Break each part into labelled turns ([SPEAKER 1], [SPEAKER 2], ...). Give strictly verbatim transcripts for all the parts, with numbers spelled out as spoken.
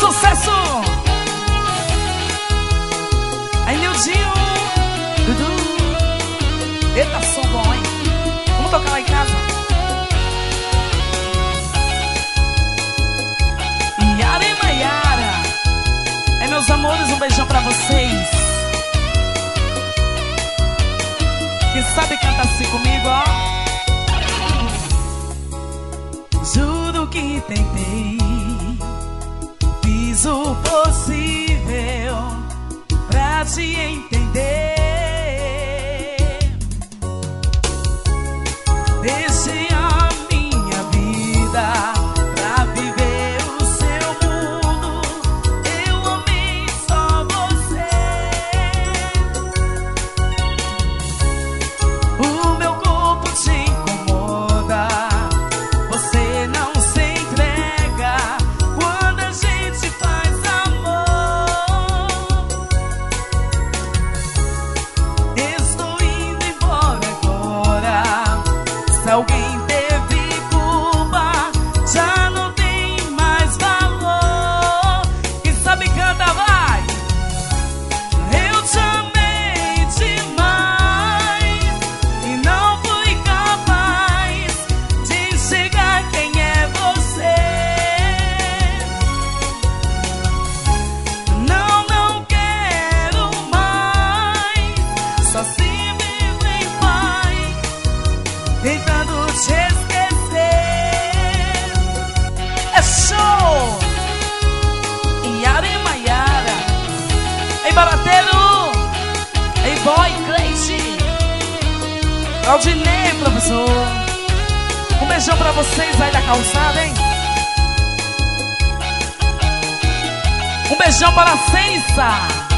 [SPEAKER 1] Sucesso! Aí, Nildinho, Dudu. Eita, som bom, hein? Vamos tocar lá em casa? Yara e Maiara. É, meus amores, um beijão pra vocês. Quem sabe canta assim comigo, ó. Juro que tentei, fiz o possível pra te entender. Deixei a minha vida pra viver o seu mundo. Eu amei só você. O meu corpo te incomoda. Você não se entrega quando a gente faz amor. Estou indo embora agora. Se alguém teve culpa, já não tem mais valor. Quem sabe canta, vai! Eu te amei demais e não fui capaz de enxergar quem é você. Não, não quero mais, só se vive em paz, tentando te esquecer. É show! Yara e Maiara. Ei, Barateiro! Ei, boy, Cleide! Claudinei, professor. Um beijão pra vocês aí da calçada, hein? Um beijão para a Censa.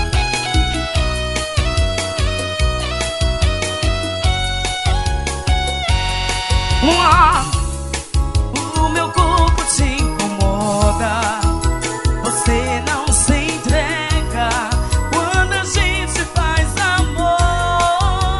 [SPEAKER 1] Mua. O meu corpo te incomoda. Você não se entrega quando a gente faz amor.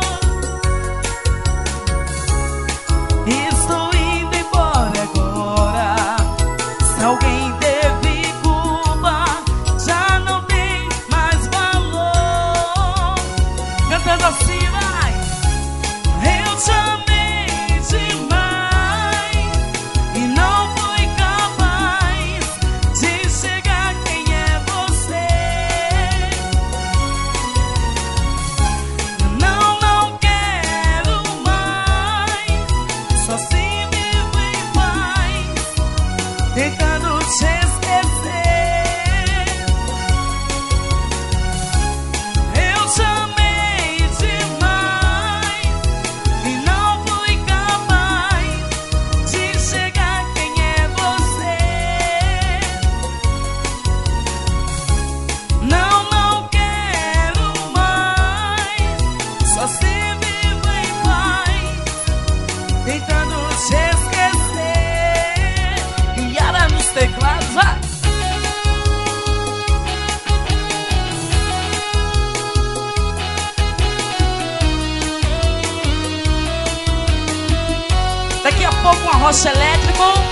[SPEAKER 1] Estou indo embora agora. Se alguém teve culpa, já não tem mais valor. Cantando assim, vai. Eu te amei demais e não fui capaz de enxergar quem é você. Não, não quero mais, só se vivo em paz, tentando te esquecer. Eu te amei demais e não fui capaz de enxergar quem é você. Não, não quero mais, só se vivo em paz, tentando te esquecer. Yara nos teclados, vai! Daqui a pouco um arrocha elétrico.